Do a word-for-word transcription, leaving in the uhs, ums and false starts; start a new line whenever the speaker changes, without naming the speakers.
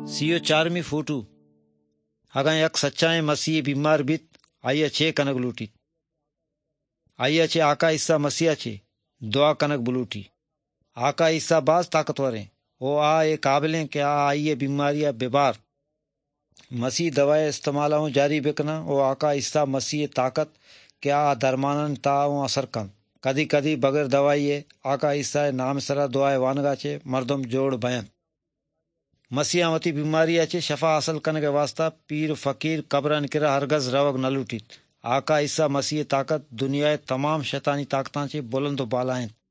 CO Charmi photo अगा यक सच्चाए मसीह बीमार बित आइया छे कनक लूटी आइया छे आका ईसा मसीहा छे दुआ कनक बुलूटी आका ईसा बाज ताकतवर है ओ आ ए काबिलें के आ आइए बीमारियां बेबार मसीह दवाए इस्तेमाल हो जारी बिकना ओ आका ईसा मसीह ताकत के आ दरमानन ताओ असर कन कदी कदी बगैर दवाई आका ईसा नाम सरा दुआए वानगा छे मर्दम जोड़ बयान मसीहा मती बीमारी अच्छे शफा हासिल करने के वास्ता पीर फकीर कब्रन किरा हरगज रवग न लूटित आका ईसा मसीह ताकत दुनिया तमाम शैतानी ताकतां चे बुलंद बालाएं।